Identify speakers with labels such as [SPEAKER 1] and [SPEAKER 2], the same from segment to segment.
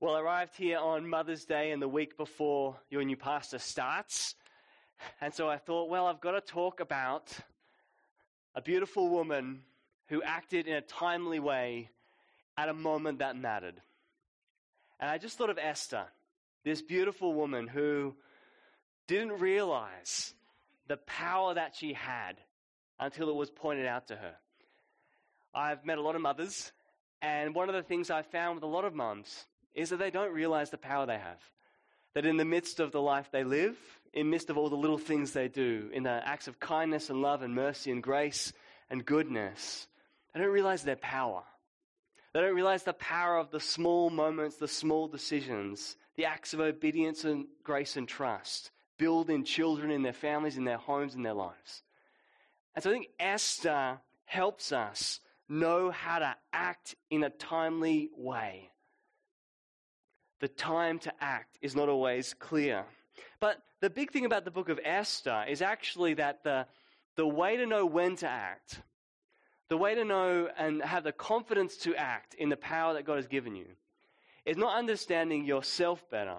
[SPEAKER 1] Well, I arrived here on Mother's Day and the week before your new pastor starts. And so I thought, well, I've got to talk about a beautiful woman who acted in a timely way at a moment that mattered. And I just thought of Esther, this beautiful woman who didn't realize the power that she had until it was pointed out to her. I've met a lot of mothers, and one of the things I've found with a lot of mums is that they don't realize the power they have. That in the midst of the life they live, in the midst of all the little things they do, in the acts of kindness and love and mercy and grace and goodness, they don't realize their power. They don't realize the power of the small moments, the small decisions, the acts of obedience and grace and trust, build in children, in their families, in their homes, in their lives. And so I think Esther helps us know how to act in a timely way. The time to act is not always clear. But the big thing about the book of Esther is actually that the way to know when to act, the way to know and have the confidence to act in the power that God has given you, is not understanding yourself better,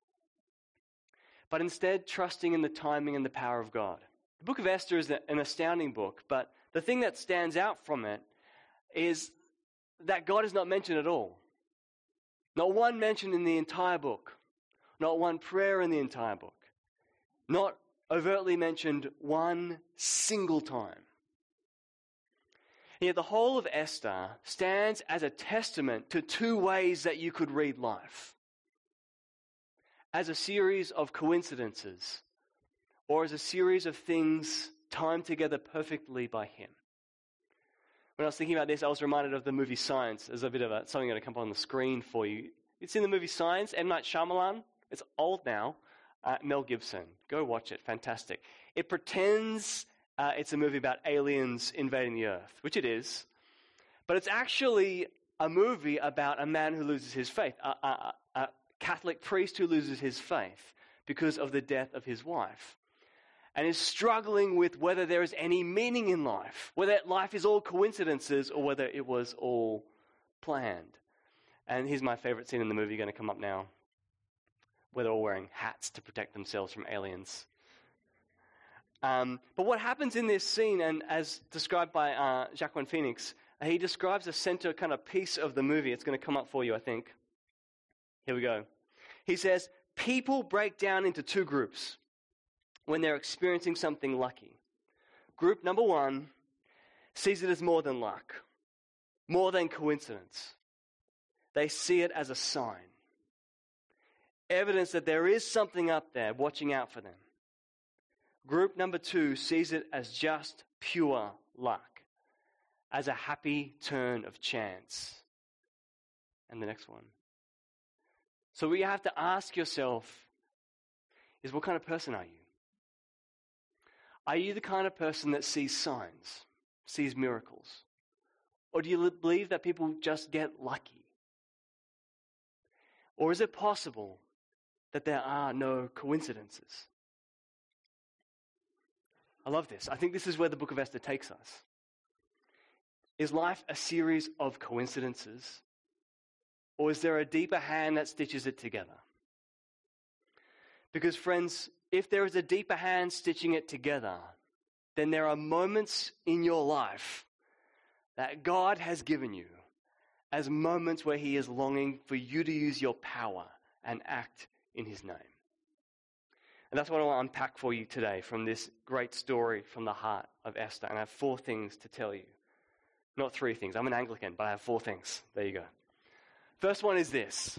[SPEAKER 1] but instead trusting in the timing and the power of God. The book of Esther is an astounding book, but the thing that stands out from it is that God is not mentioned at all. Not one mention in the entire book. Not one prayer in the entire book. Not overtly mentioned one single time. And yet the whole of Esther stands as a testament to two ways that you could read life. As a series of coincidences, or as a series of things timed together perfectly by Him. When I was thinking about this, I was reminded of the movie Science. There's a bit of something going to come up on the screen for you. It's in the movie Science, M. Night Shyamalan. It's old now. Mel Gibson. Go watch it. Fantastic. It pretends it's a movie about aliens invading the earth, which it is. But it's actually a movie about a man who loses his faith, a Catholic priest who loses his faith because of the death of his wife. And is struggling with whether there is any meaning in life, whether life is all coincidences or whether it was all planned. And here's my favorite scene in the movie going to come up now, where they're all wearing hats to protect themselves from aliens. But what happens in this scene, and as described by Joaquin Phoenix, he describes a center kind of piece of the movie. It's going to come up for you, I think. Here we go. He says, people break down into two groups when they're experiencing something lucky. Group number one sees it as more than luck, more than coincidence. They see it as a sign, evidence that there is something up there watching out for them. Group number two sees it as just pure luck, as a happy turn of chance. And the next one. So what you have to ask yourself is, what kind of person are you? Are you the kind of person that sees signs, sees miracles? Or do you believe that people just get lucky? Or is it possible that there are no coincidences? I love this. I think this is where the book of Esther takes us. Is life a series of coincidences? Or is there a deeper hand that stitches it together? Because friends, if there is a deeper hand stitching it together, then there are moments in your life that God has given you as moments where He is longing for you to use your power and act in His name. And that's what I want to unpack for you today from this great story from the heart of Esther. And I have 4 things to tell you. Not 3 things. I'm an Anglican, but I have 4 things. There you go. First one is this.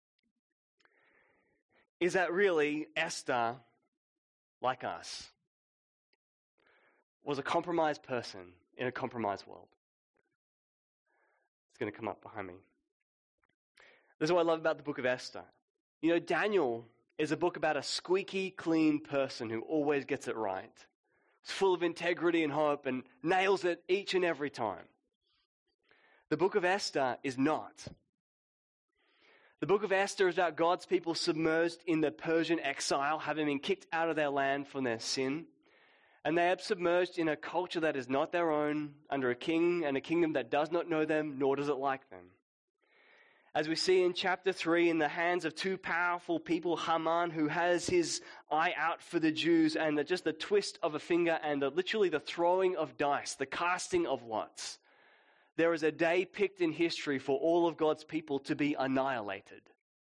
[SPEAKER 1] Is that really Esther, like us, was a compromised person in a compromised world. It's going to come up behind me. This is what I love about the book of Esther. You know, Daniel is a book about a squeaky clean person who always gets it right. It's full of integrity and hope and nails it each and every time. The book of Esther is not. The book of Esther is about God's people submerged in the Persian exile, having been kicked out of their land from their sin. And they are submerged in a culture that is not their own, under a king and a kingdom that does not know them, nor does it like them. As we see in chapter 3, in the hands of two powerful people, Haman, who has his eye out for the Jews, and just the twist of a finger and literally the throwing of dice, the casting of lots. There is a day picked in history for all of God's people to be annihilated.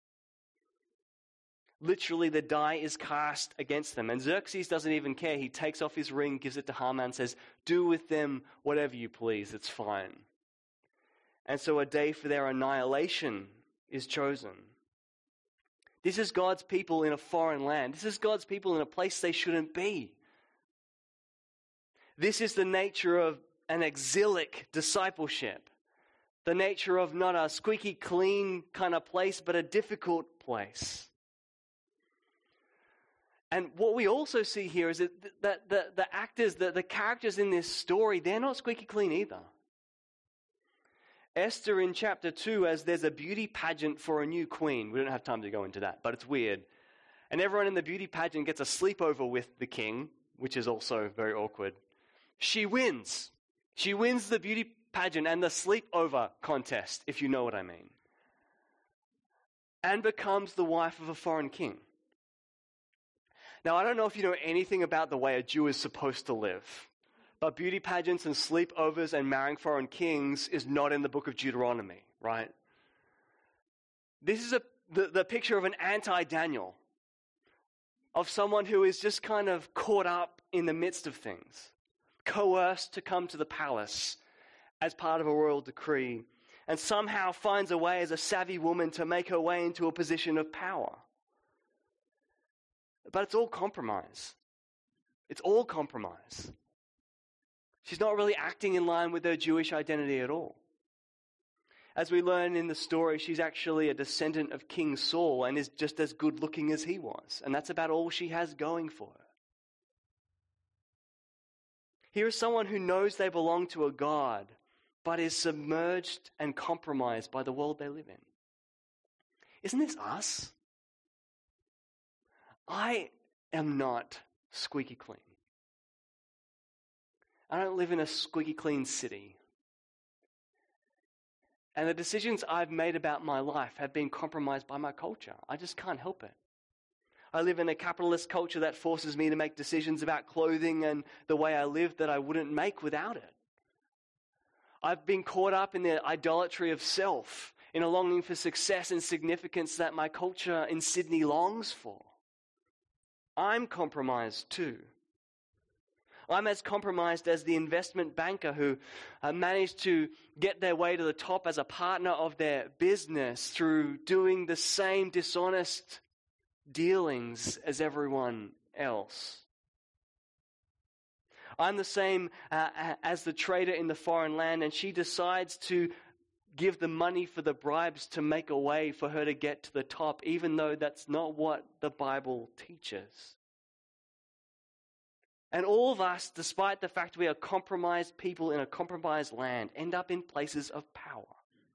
[SPEAKER 1] Literally, the die is cast against them. And Xerxes doesn't even care. He takes off his ring, gives it to Haman, and says, "Do with them whatever you please, it's fine." And so a day for their annihilation is chosen. This is God's people in a foreign land. This is God's people in a place they shouldn't be. This is the nature of an exilic discipleship. The nature of not a squeaky clean kind of place, but a difficult place. And what we also see here is that the actors, the characters in this story, they're not squeaky clean either. Esther in chapter 2, as there's a beauty pageant for a new queen. We don't have time to go into that, but it's weird. And everyone in the beauty pageant gets a sleepover with the king, which is also very awkward. She wins. She wins the beauty pageant and the sleepover contest, if you know what I mean. And becomes the wife of a foreign king. Now, I don't know if you know anything about the way a Jew is supposed to live. But beauty pageants and sleepovers and marrying foreign kings is not in the book of Deuteronomy, right? This is the picture of an anti-Daniel, of someone who is just kind of caught up in the midst of things, coerced to come to the palace as part of a royal decree, and somehow finds a way as a savvy woman to make her way into a position of power. But it's all compromise. It's all compromise. She's not really acting in line with her Jewish identity at all. As we learn in the story, she's actually a descendant of King Saul and is just as good looking as he was. And that's about all she has going for her. Here is someone who knows they belong to a God, but is submerged and compromised by the world they live in. Isn't this us? I am not squeaky clean. I don't live in a squeaky clean city. And the decisions I've made about my life have been compromised by my culture. I just can't help it. I live in a capitalist culture that forces me to make decisions about clothing and the way I live that I wouldn't make without it. I've been caught up in the idolatry of self, in a longing for success and significance that my culture in Sydney longs for. I'm compromised too. I'm as compromised as the investment banker who managed to get their way to the top as a partner of their business through doing the same dishonest dealings as everyone else. I'm the same as the trader in the foreign land, and she decides to give the money for the bribes to make a way for her to get to the top, even though that's not what the Bible teaches. And all of us, despite the fact we are compromised people in a compromised land, end up in places of power.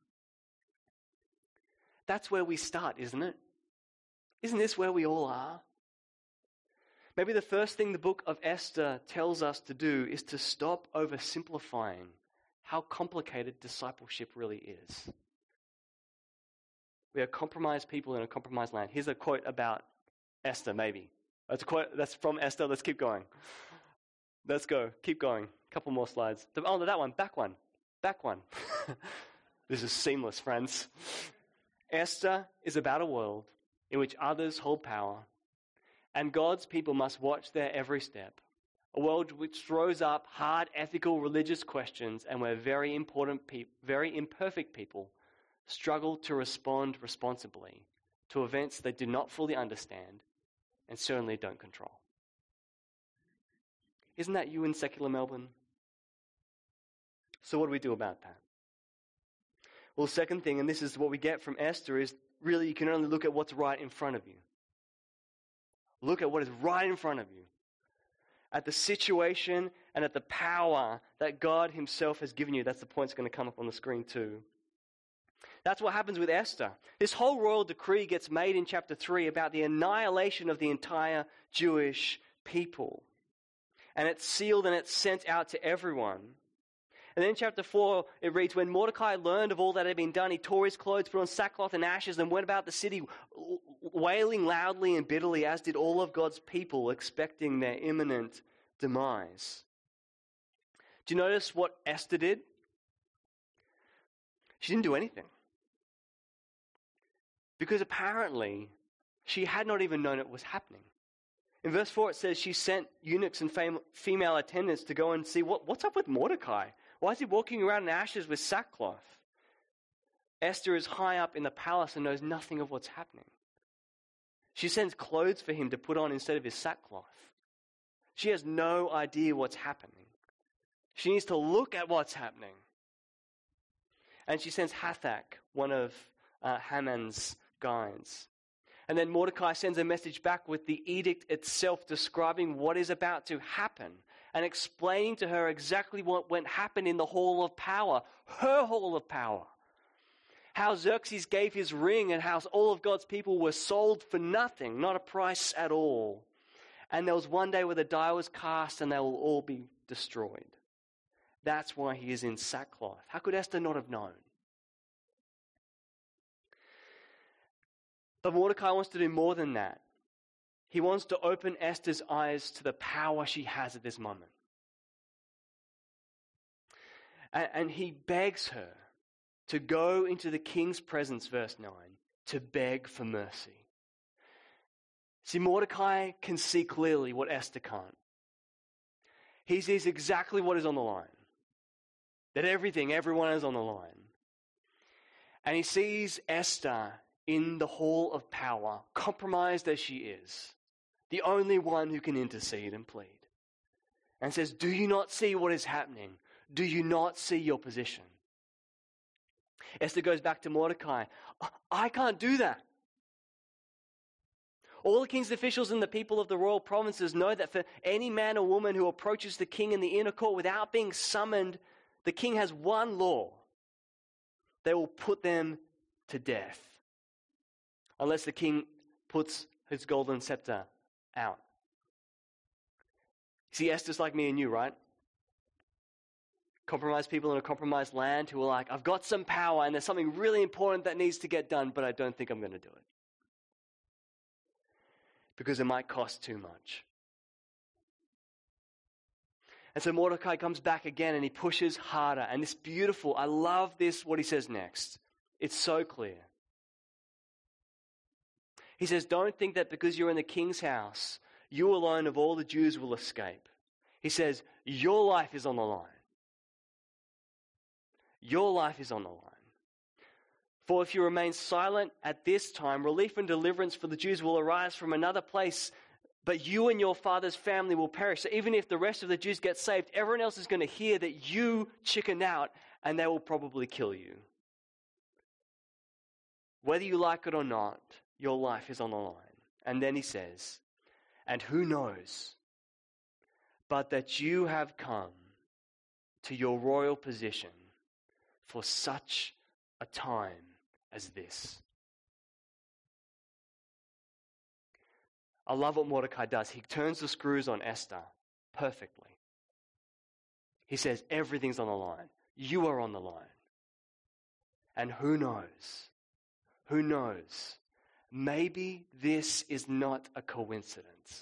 [SPEAKER 1] That's where we start, isn't it? Isn't this where we all are? Maybe the first thing the book of Esther tells us to do is to stop oversimplifying how complicated discipleship really is. We are compromised people in a compromised land. Here's a quote about Esther, maybe. That's a quote that's from Esther. Let's keep going. Let's go. Keep going. A couple more slides. Oh, that one. Back one. Back one. This is seamless, friends. Esther is about a world in which others hold power, and God's people must watch their every step. A world which throws up hard ethical religious questions, and where very imperfect people struggle to respond responsibly to events they do not fully understand and certainly don't control. Isn't that you in secular Melbourne? So what do we do about that? Well, the second thing, and this is what we get from Esther, is really you can only look at what's right in front of you. Look at what is right in front of you. At the situation and at the power that God himself has given you. That's the point that's going to come up on the screen too. That's what happens with Esther. This whole royal decree gets made in chapter 3 about the annihilation of the entire Jewish people. And it's sealed and it's sent out to everyone. And then in chapter 4, it reads, when Mordecai learned of all that had been done, he tore his clothes, put on sackcloth and ashes, and went about the city wailing loudly and bitterly, as did all of God's people, expecting their imminent demise. Do you notice what Esther did? She didn't do anything. Because apparently, she had not even known it was happening. In verse 4, it says she sent eunuchs and female attendants to go and see what's up with Mordecai. Why is he walking around in ashes with sackcloth? Esther is high up in the palace and knows nothing of what's happening. She sends clothes for him to put on instead of his sackcloth. She has no idea what's happening. She needs to look at what's happening. And she sends Hathach, one of Haman's guides. And then Mordecai sends a message back with the edict itself describing what is about to happen and explaining to her exactly what went happen in the hall of power, her hall of power. How Xerxes gave his ring and how all of God's people were sold for nothing, not a price at all. And there was one day where the die was cast and they will all be destroyed. That's why he is in sackcloth. How could Esther not have known? But Mordecai wants to do more than that. He wants to open Esther's eyes to the power she has at this moment. And he begs her to go into the king's presence, verse 9, to beg for mercy. See, Mordecai can see clearly what Esther can't. He sees exactly what is on the line. That everyone is on the line. And he sees Esther in the hall of power, compromised as she is, the only one who can intercede and plead. And says, do you not see what is happening? Do you not see your position? Esther goes back to Mordecai. I can't do that. All the king's officials and the people of the royal provinces know that for any man or woman who approaches the king in the inner court without being summoned, the king has one law. They will put them to death. Unless the king puts his golden scepter out. See, Esther's like me and you, right? Compromised people in a compromised land who are like, I've got some power and there's something really important that needs to get done, but I don't think I'm going to do it. Because it might cost too much. And so Mordecai comes back again and he pushes harder. And it's beautiful. I love this, what he says next. It's so clear. He says, don't think that because you're in the king's house, you alone of all the Jews will escape. He says, your life is on the line. Your life is on the line. For if you remain silent at this time, relief and deliverance for the Jews will arise from another place, but you and your father's family will perish. So even if the rest of the Jews get saved, everyone else is going to hear that you chickened out and they will probably kill you. Whether you like it or not, your life is on the line. And then he says, and who knows, but that you have come to your royal position for such a time as this. I love what Mordecai does. He turns the screws on Esther perfectly. He says, everything's on the line. You are on the line. And who knows? Who knows? Maybe this is not a coincidence.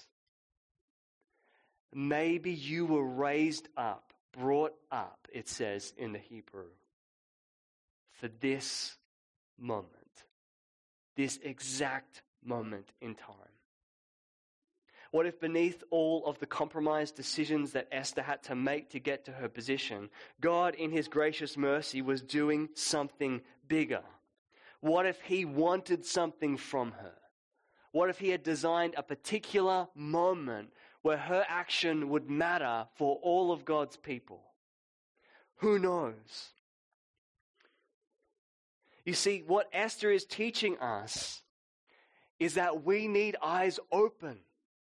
[SPEAKER 1] Maybe you were raised up, brought up, it says in the Hebrew, for this moment, this exact moment in time. What if beneath all of the compromised decisions that Esther had to make to get to her position, God in his gracious mercy was doing something bigger? What if he wanted something from her? What if he had designed a particular moment where her action would matter for all of God's people? Who knows? You see, what Esther is teaching us is that we need eyes open.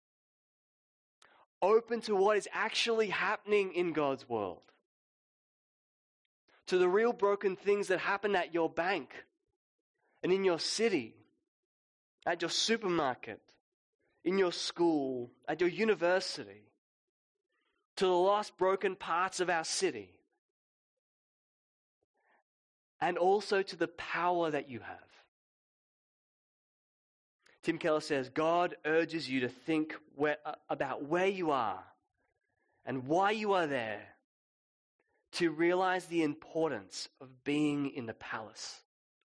[SPEAKER 1] Open to what is actually happening in God's world. To the real broken things that happen at your bank and in your city, at your supermarket, in your school, at your university. To the lost, broken parts of our city. and also to the power that you have. Tim Keller says, God urges you to think about where you are and why you are there, to realize the importance of being in the palace.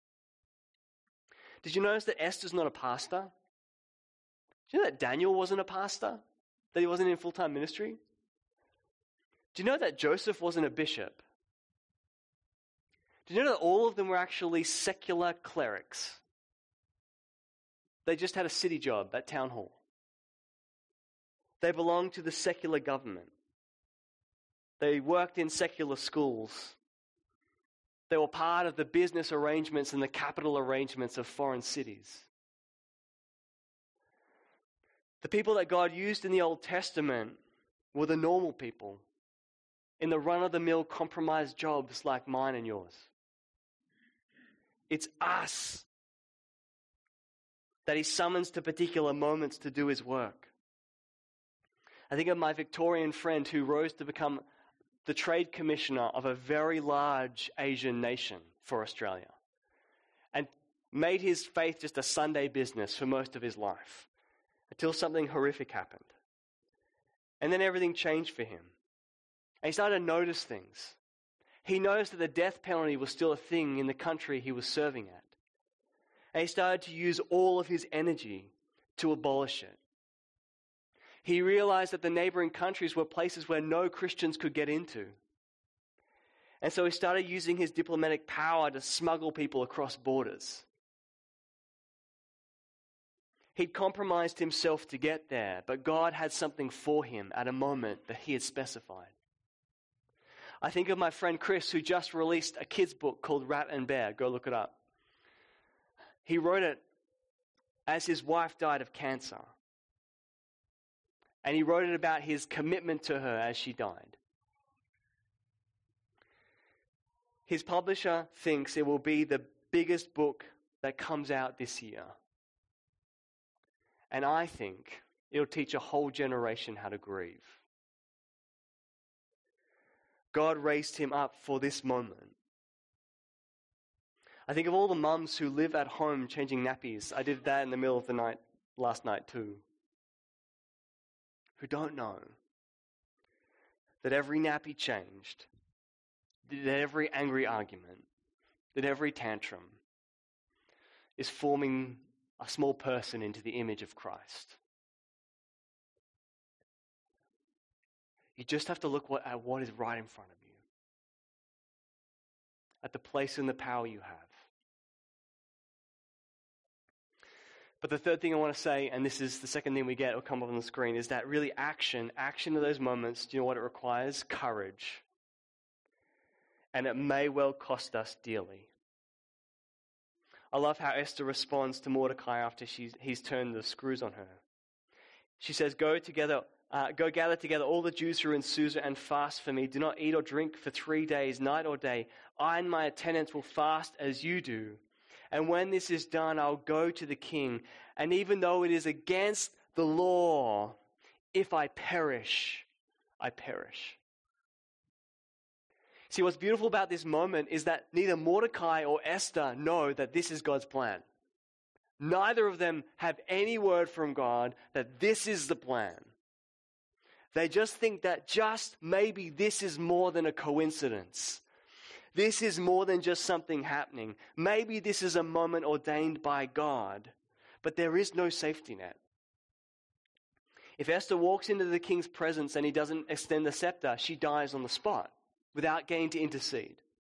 [SPEAKER 1] Did you notice that Esther's not a pastor? Do you know that Daniel wasn't a pastor? That he wasn't in full-time ministry? Do you know that Joseph wasn't a bishop? Do you know that all of them were actually secular clerics? They just had a city job at town hall. They belonged to the secular government. They worked in secular schools. They were part of the business arrangements and the capital arrangements of foreign cities. The people that God used in the Old Testament were the normal people in the run-of-the-mill compromised jobs like mine and yours. It's us that he summons to particular moments to do his work. I think of my Victorian friend who rose to become the trade commissioner of a very large Asian nation for Australia and made his faith just a Sunday business for most of his life until something horrific happened. And then everything changed for him. And he started to notice things. He noticed that the death penalty was still a thing in the country he was serving at. And he started to use all of his energy to abolish it. He realized that the neighboring countries were places where no Christians could get into. And so he started using his diplomatic power to smuggle people across borders. He'd compromised himself to get there, but God had something for him at a moment that he had specified. I think of my friend Chris, who just released a kid's book called Rat and Bear. Go look it up. He wrote it as his wife died of cancer. And he wrote it about his commitment to her as she died. His publisher thinks it will be the biggest book that comes out this year. And I think it'll teach a whole generation how to grieve. God raised him up for this moment. I think of all the mums who live at home changing nappies. I did that in the middle of the night last night too. Who don't know that every nappy changed, that every angry argument, that every tantrum is forming a small person into the image of Christ. You just have to look at what is right in front of you, at the place and the power you have. But the third thing I want to say, and this is the second thing we get, it'll come up on the screen, is that really action in those moments, do you know what it requires? Courage. And it may well cost us dearly. I love how Esther responds to Mordecai after he's turned the screws on her. She says, Go gather together all the Jews who are in Susa and fast for me. Do not eat or drink for 3 days, night or day. I and my attendants will fast as you do. And when this is done, I'll go to the king. And even though it is against the law, if I perish, I perish. See, what's beautiful about this moment is that neither Mordecai or Esther know that this is God's plan. Neither of them have any word from God that this is the plan. They just think that just maybe this is more than a coincidence. This is more than just something happening. Maybe this is a moment ordained by God, but there is no safety net. If Esther walks into the king's presence and he doesn't extend the scepter, she dies on the spot without getting to intercede.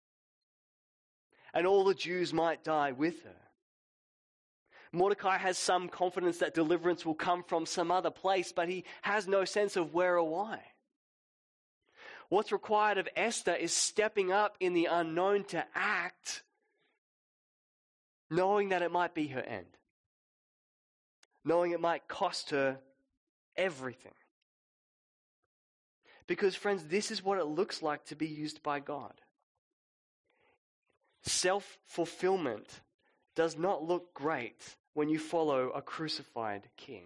[SPEAKER 1] And all the Jews might die with her. Mordecai has some confidence that deliverance will come from some other place, but he has no sense of where or why. What's required of Esther is stepping up in the unknown to act, knowing that it might be her end, knowing it might cost her everything. Because, friends, this is what it looks like to be used by God. Self-fulfillment does not look great when you follow a crucified king.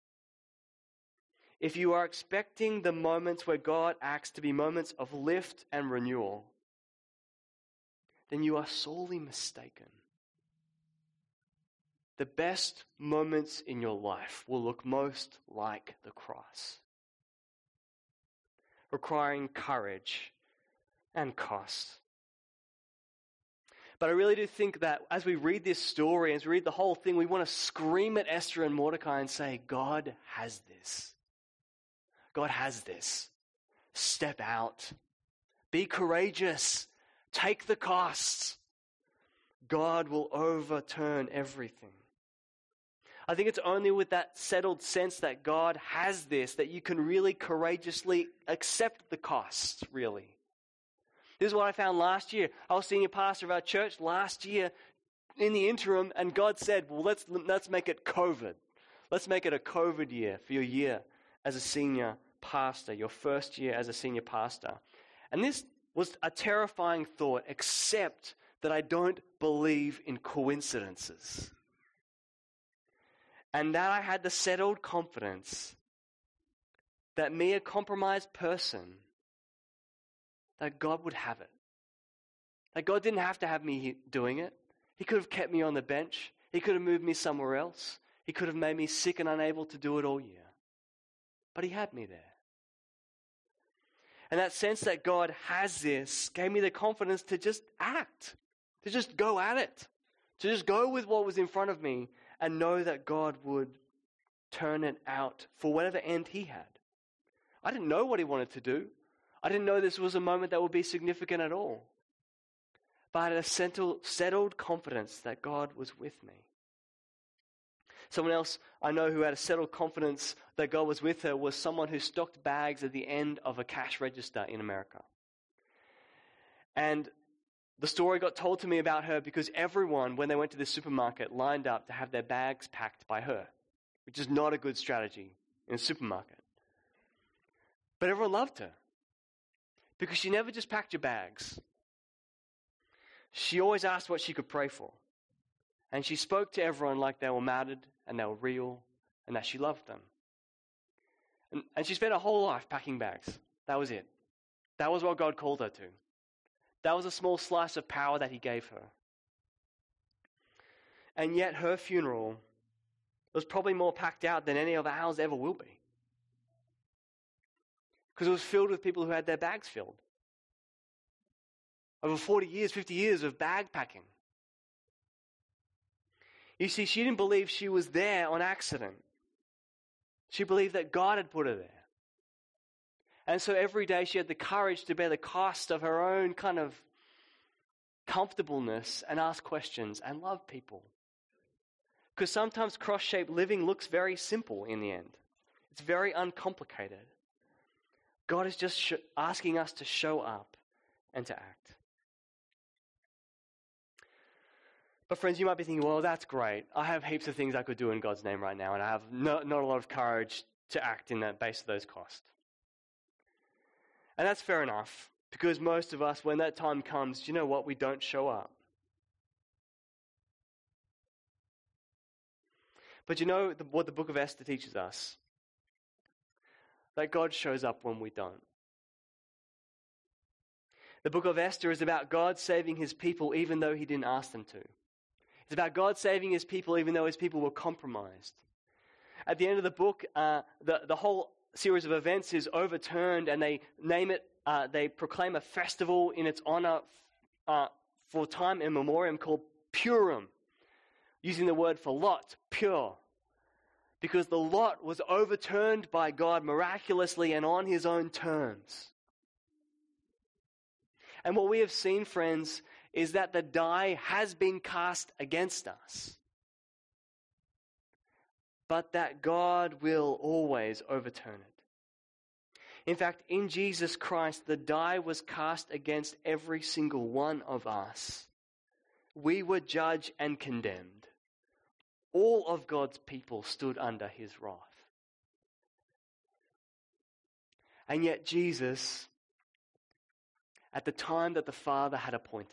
[SPEAKER 1] If you are expecting the moments where God acts to be moments of lift and renewal, then you are sorely mistaken. The best moments in your life will look most like the cross, requiring courage and cost. But I really do think that as we read this story, as we read the whole thing, we want to scream at Esther and Mordecai and say, God has this. God has this. Step out. Be courageous. Take the costs. God will overturn everything. I think it's only with that settled sense that God has this that you can really courageously accept the costs, really. This is what I found last year. I was senior pastor of our church last year in the interim, and God said, well, let's make it COVID. Let's make it a COVID year for your year as a senior pastor, your first year as a senior pastor. And this was a terrifying thought, except that I don't believe in coincidences. And that I had the settled confidence that me, a compromised person, that God would have it. That God didn't have to have me doing it. He could have kept me on the bench. He could have moved me somewhere else. He could have made me sick and unable to do it all year. But he had me there. And that sense that God has this gave me the confidence to just act, to just go at it, to just go with what was in front of me and know that God would turn it out for whatever end he had. I didn't know what he wanted to do. I didn't know this was a moment that would be significant at all. But I had a settled confidence that God was with me. Someone else I know who had a settled confidence that God was with her was someone who stocked bags at the end of a cash register in America. And the story got told to me about her because everyone, when they went to the supermarket, lined up to have their bags packed by her, which is not a good strategy in a supermarket. But everyone loved her because she never just packed your bags. She always asked what she could pray for. And she spoke to everyone like they were mattered and they were real and that she loved them. And she spent her whole life packing bags. That was it. That was what God called her to. That was a small slice of power that he gave her. And yet her funeral was probably more packed out than any of ours ever will be. Because it was filled with people who had their bags filled. Over 40 years, 50 years of bag packing. You see, she didn't believe she was there on accident. She believed that God had put her there. And so every day she had the courage to bear the cost of her own kind of comfortableness and ask questions and love people. Because sometimes cross-shaped living looks very simple in the end. It's very uncomplicated. God is just asking us to show up and to act. But friends, you might be thinking, well, that's great. I have heaps of things I could do in God's name right now, and I have not a lot of courage to act in that base of those costs. And that's fair enough, because most of us, when that time comes, you know what? We don't show up. But you know what the book of Esther teaches us? That God shows up when we don't. The book of Esther is about God saving his people even though he didn't ask them to. It's about God saving his people even though his people were compromised. At the end of the book, the whole series of events is overturned and they name it, they proclaim a festival in its honor for time immemorial called Purim, using the word for lot, pure. Because the lot was overturned by God miraculously and on his own terms. And what we have seen, friends, is that the die has been cast against us. But that God will always overturn it. In fact, in Jesus Christ, the die was cast against every single one of us. We were judged and condemned. All of God's people stood under his wrath. And yet Jesus, at the time that the Father had appointed,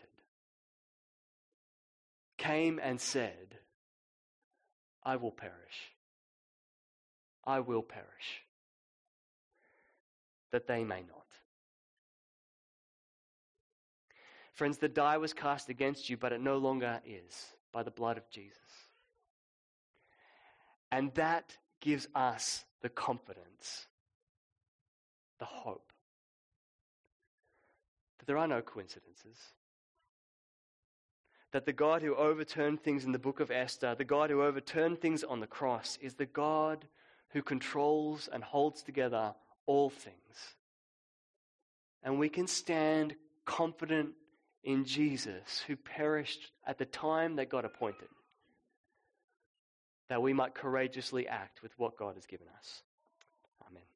[SPEAKER 1] came and said, I will perish. I will perish, that they may not. Friends, the die was cast against you, but it no longer is, by the blood of Jesus. And that gives us the confidence, the hope, that there are no coincidences. That the God who overturned things in the book of Esther, the God who overturned things on the cross, is the God who controls and holds together all things. And we can stand confident in Jesus, who perished at the time that God appointed, that we might courageously act with what God has given us. Amen.